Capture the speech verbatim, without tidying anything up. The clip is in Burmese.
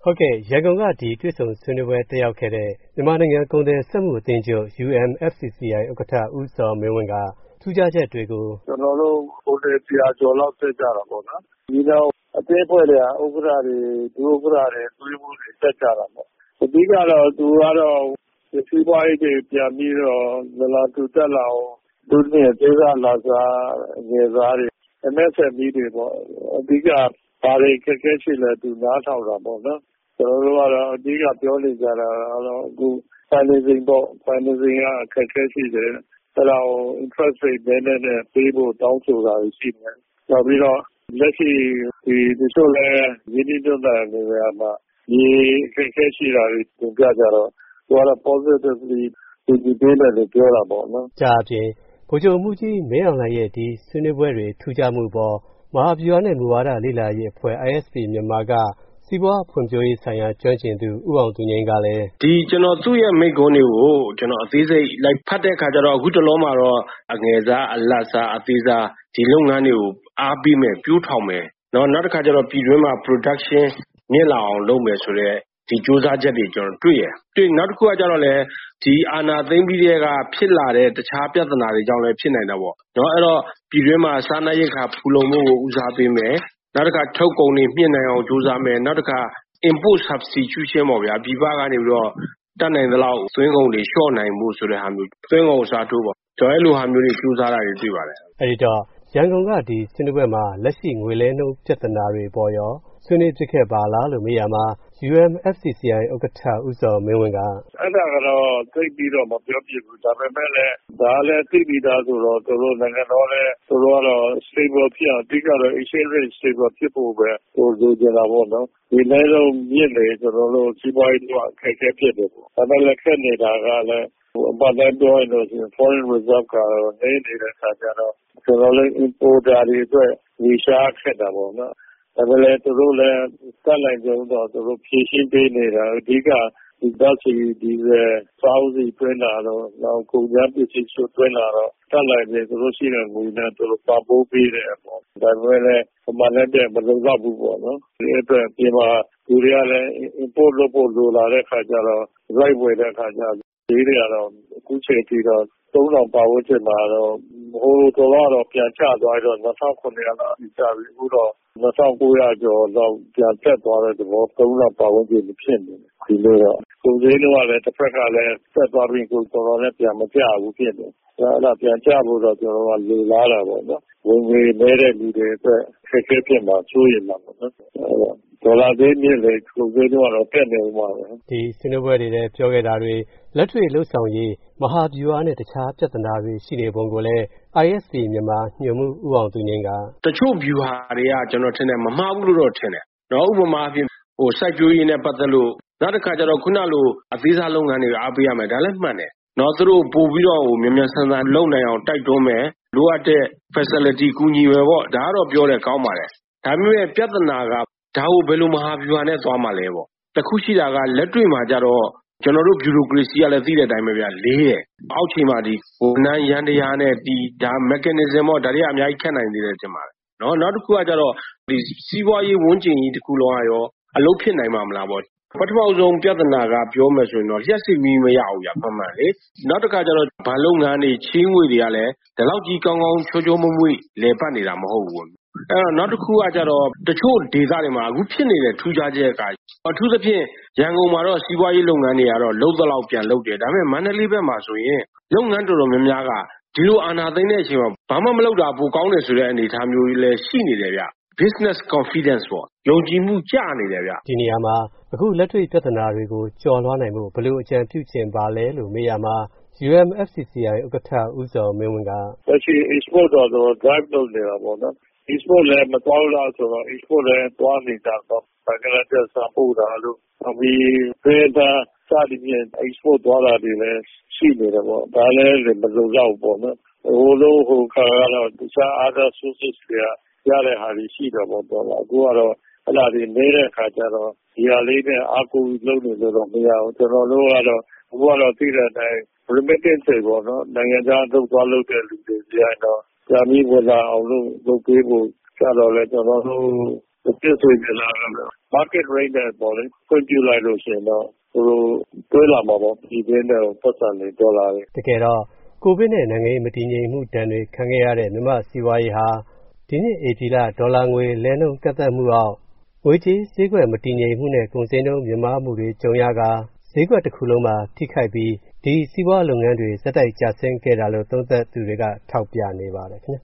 ဟုတ်ကဲ့ရန်ကုန်ကဒီတွေ့ဆုံဆွေးနွေးပွဲတက်ရောက်ခဲ့တဲ့မြန်မာနိုင်ငံကုန်သည်စက်မှုအသင်းချုပ် U M F C C I ဥက္ကဋ္ဌဦးဇော်မင်းဝင်းကထူးခြားချက်တွေကိုကျွန်တော်တို့ကိုယ်တည်းဆရာကျော်လောက်တက်ကြတာပေါ့နော်ဒီတော့အသေးဖွဲ့တွေကဥက္ကဋ္ဌတွေဒုဥက္ကဋ္ဌတွေတွေးမှုတွေတက်ကြတာပေါ့အဓိကတော့သူကတော့စီးပွားရေးတွေပြန်ပြီးတော့လလာတူတက်လာအောင်ဒုတိယဒေသလာစားငယ်စားတွေ M S M E တွေပေါ့အဓိကဘာတွေခက်ခဲရှိလဲသူနားထောင်တာပေါ့နော်ကျွန်တော်တို့ကတော့အဓိကပြောနေကြတာတော့အခု financing ပေါ့ financing ကခက်ခဲရှိတယ်အဲ့တော့ interest rate နည်းနည်းနဲ့ပေးဖို့တောင်းဆိုတာရှိတယ်နောက်ပြီးတော့လက်ရှိဒီဒီဆိုလဲရင်းနှီးမြှုပ်နှံနေရမှာဒီခက်ခဲရှိတာတွေသင်ပြကြတော့သူကတော့ positively ဒီဒီပေးတယ်လို့ပြောတာပေါ့နော်ကြာအပြင်ဗိုလ်ချုပ်မှုကြီးမင်းအောင်လှိုင်ရဲ့ဒီဆွေးနွေးပွဲတွေထူးခြားမှုပေါ်မဟာဗျူဟာနဲ့မူဝါဒလေ့လာရေးအဖွဲ့ I S P မြန်မာကစီးပွားဖွံ့ဖြိုးရေးဆိုင်ရာကျွမ်းကျင်သူဦးအောင်သူငိမ့်ကလည်းဒီကျွန်တော်သူ့ရဲ့မိန့်ခွန်းတွေကိုကျွန်တော်အသေးစိတ်လိုက်ဖတ်တဲ့အခါကျတော့အခုတလုံးမှာတော့အငယ်စားအလတ်စားအသေးစားဒီလုပ်ငန်းတွေကိုအားပေးမယ်ပြိုးထောင်မယ်နော်နောက်တစ်ခါကျတော့ပြည်တွင်းမှာ production မြင့်လာအောင်လုပ်မယ်ဆိုတော့ဒီစ조사ချက်တွေကျွန်တော်တွေ့ရတွေ့နောက်တစ်ခုကကျတော့လေဒီအာဏာသိမ်းပြီးတဲ့ကဖြစ်လာတဲ့တခြားပြဿနာတွေကြောင့်လည်းဖြစ်နိုင်တာပေါ့နော်အဲ့တော့ပြည်တွင်းမှာစားနပ်ရိက္ခာဖူလုံမှုကိုဦးစားပေးမယ်နောက်တစ်ခါထုတ်ကုန်တွေမြင့်နိုင်အောင်စ조사မယ်နောက်တစ်ခါ import substitution ပေါ့ဗျာပြည်ပကနေပြီးတော့တတ်နိုင်သလောက်သွင်းကုန်တွေလျှော့နိုင်မှုဆိုတဲ့ဟာမျိုးသွင်းကုန်စားထိုးပေါ့ကျွန်တော်အဲ့လိုဟာမျိုးတွေစ조사တာတွေတွေ့ပါတယ်အဲ့ဒီတော့ရန်ကုန်ကဒီဆွေးနွေးပွဲမှာလက်ရှိငွေလဲနှုန်းပြဿနာတွေပေါ်ရောဆွေးနွေးဖြစ်ခဲ့ပါလားလို့မေးရမှာ U M F C C I ဥက္ကဋ္ဌဦးဇော်မင်းဝင်းကအဲ့ဒါကတော့သိပြီးတော့မပြောပြဘူးဒါပေမဲ့လည်းဒါလည်းသိပြီးသားဆိုတော့သူတို့နိုင်ငံတော်လည်းသူတို့ကတော့ stable ဖြစ်အောင်အဓိကတော့ exchange rate stable ဖြစ်ဖို့ပဲသူတို့ကြတာပေါ့နော်ဒီလည်းတော့မြင့်နေကျွန်တော်တို့စီးပွားရေးကခက်ခဲဖြစ်တယ်ပေါ့ဒါပေမဲ့ခက်နေတာကလည်းအပတ်တိုင်းပြောရင်တော့ foreign reserve ကနေနေတဲ့ခါကျတော့ကျွန်တော်လည်း importer တွေအတွက်ဝေရှားခက်တာပေါ့နော်ဒါပေမဲ့သူတို့လည်းစက်လိုက်ကြတော့သူတို့ဖြည့်ရှင်းပေးနေတာအဓိကဒီဓာတ်ဆီဒီဇယ်စောင်းစီတွင်းလာတော့နောက်ကုန်ကျပစ္စည်းချို့တွင်းလာတော့စက်လိုက်တယ်သူတို့ရှိတဲ့ငွေနဲ့သူတို့ပံ့ပိုးပေးတယ်ပေါ့ဒါပေမဲ့လည်းပမာဏနဲ့မလုံလောက်ဘူးပေါ့နော်ဒီအတွက်ပြင်မှာသူတွေကလည်း import လုပ်ဖို့လိုလာတဲ့ခါကျတော့ right ဝယ်တဲ့ခါကျဒီတွေကတော့အခုချိန်ထိတော့သုံးထောင်ပါဝန်းကျင်မှာတော့ဟိုတော့တော့ပြန်ချသွားတော့၂၀၀ခုနှစ်လောက်ကြာပြီအခုတော့၂၉၀၀ကျော်တော့ပြန်တက်သွားတဲ့သဘောသုံးထောင်ပါဝန်းကျင်ဖြစ်နေတယ်ဒီလိုတော့ကိုယ်စင်းတော့လည်းတစ်ဖက်ကလည်းတက်သွားပြီးကိုယ်တော်လည်းပြန်မကြဘူးဖြစ်နေအဲ့ဒါပြန်ကြဖို့တော့ကျွန်တော်ကလူလာတာပေါ့နော်ဝင်ငွေနေတဲ့လူတွေအတွက်ခက်ခဲဖြစ်မှာစိုးရိမ်မှာပေါ့နော်ဒေါ်လာသေးမြင့်လေကိုယ်စင်းတော့တက်နေမှာပဲဒီဆွေးနွေးပွဲတွေလည်းပြောခဲ့တာတွေလက်တွေ့လှုပ်ဆောင်ရေးမဟာဗျူဟာနဲ့တခြားပြဿနာတွေရှိနေပုံကိုလည်း I S P မြန်မာညွှန်မှုဦးအောင်သူငိမ့်ကတချို့ဗျူဟာတွေကကျွန်တော်ထင်တယ်မမှားဘူးလို့တော့ထင်တယ်နော်ဥပမာအဖြစ်ဟိုစိုက်ပျိုးရေးနဲ့ပတ်သက်လို့နောက်တစ်ခါကျတော့ခုနလိုအသေးစားလုပ်ငန်းတွေအားပေးရမယ်ဒါလည်းမှန်တယ်နော်သူတို့ပို့ပြီးတော့ဟိုမြန်မြန်ဆန်ဆန်လုပ်နိုင်အောင်တိုက်တွန်းမယ်လိုအပ်တဲ့ facility ကူညီမယ်ပေါ့ဒါကတော့ပြောတယ်ကောင်းပါတယ်ဒါပေမဲ့ပြဿနာကဒါကိုဘယ်လိုမဟာဗျူဟာနဲ့သွားမှာလဲပေါ့တခုရှိတာကလက်တွေ့မှာကျတော့ကျွန်တော်တို့ bureaucracy ကလည်းသိတဲ့အတိုင်းပဲဗျာလေးတယ်အောက်ခြေမှာဒီဟိုနန်းရန်တရားနဲ့ဒီဒါ mechanism ပေါ့ဒါတွေကအများကြီးခက်နိုင်သေးတယ်ထင်ပါတယ်နော်နောက်တစ်ခုကကျတော့ဒီစီးပွားရေးဝန်းကျင်ကြီးတစ်ခုလုံးကရောအလုပ်ဖြစ်နိုင်မှာမလားပေါ့ပထမဆုံးပြဿနာကပြောမယ်ဆိုရင်တော့လျှက်စစ်မီးမရဘူးဗျာမှန်မှန်လေနောက်တစ်ခါကျတော့ဘာလုပ်ငန်းတွေချင်းငွေတွေကလည်းဒီလောက်ကြီးကောင်းကောင်းချိုးချိုးမွေ့မွေ့လဲပတ်နေတာမဟုတ်ဘူးအဲ့တော့နောက်တစ်ခုကကျတော့တချို့ဒေသတွေမှာအခုဖြစ်နေတဲ့ထူးခြားချက်ကအထူးသဖြင့်ရန်ကုန်မှာတော့စီးပွားရေးလုပ်ငန်းတွေကတော့လှုပ်သလောက်ပြန်လှုပ်တယ်ဒါပေမဲ့မန္တလေးဘက်မှာဆိုရင်လုပ်ငန်းတော်တော်များများကဒီလိုအာဏာသိမ်းတဲ့အချိန်မှာဘာမှမလုပ်တာပိုကောင်းတယ်ဆိုတဲ့အနေအထားမျိုးကြီးလည်းရှိနေတယ်ဗျ business confidence ပေါ့ယုံကြည်မှုကျနေတယ်ဗျဒီနေရာမှာအခုလက်တွေ့ပြဿနာတွေကိုကျော်လွှားနိုင်မှုဘယ်လိုအကြံပြုချင်ပါလဲလို့မေးရမှာ U M F C C I ဥက္ကဋ္ဌဦးဇော်မင်းဝင်းကလက်ရှိ export တော့ drive လုပ်နေတာပေါ့နော် export လည်းမသွားလို့ဆိုတော့ export လည်းသွားနေတာတော့ဘင်္ဂလားဒေ့ရှ်စပို့တာလို့ပြီးဒေတာစသည်ဖြင့် export သွားတာတွေလည်းရှိနေတယ်ပေါ့ဒါလည်းမလုံလောက်ပေါ့နော်ဟိုလိုဟိုခါကတော့တခြား other sources တွေကရတဲ့ဟာတွေရှိတော့ပေါ့တော့အခုကတော့အဲ့ဒါတွေနေတဲ့အခါကျတော့ဒီဟာလေးနဲ့အကူလုပ်နေလို့တော့မရဘူးကျွန်တော်တို့ကတော့ဘုရားတော်သိတဲ့အတိုင်း remittance တွေပေါ့နော်နိုင်ငံခြားထုတ်သွားလုပ်တဲ့လူတွေကြိုင်တော့ကြာမီဝင်လာအောင်လို့လုပ်ပေးဖို့ကျတော့လဲကျွန်တော်တို့ပြည့်စုံကြလာတယ် market rate နဲ့ပေါ့လေခွင့်ပြုလိုက်လို့ရှိရင်တော့သူတို့တွဲလာမှာပေါ့ဒီတွင်းတဲ့ပတ်စံတွေဒေါ်လာတွေတကယ်တော့ကိုဗစ်နဲ့နိုင်ငံရေးမတည်ငြိမ်မှုဒဏ်တွေခံခဲ့ရတဲ့မြန်မာစီးပွားရေးဟာဒီနှစ်ဧပြီလဒေါ်လာငွေလဲနှုန်းကန့်သတ်မှုအောက်ငွေကြေးဈေးကွက်မတည်ငြိမ်မှုနဲ့ကုန်စည်နှုန်းမြင့်မားမှုတွေကြုံရကာဈေးကွက်တစ်ခုလုံးမှာထိခိုက်ပြီးဒီစီးပွားလုပ်ငန်းတွေဇက်တိုက်ကျဆင်းခဲ့တာလို့သုံးသပ်သူတွေကထောက်ပြနေပါတယ်ခင်ဗျာ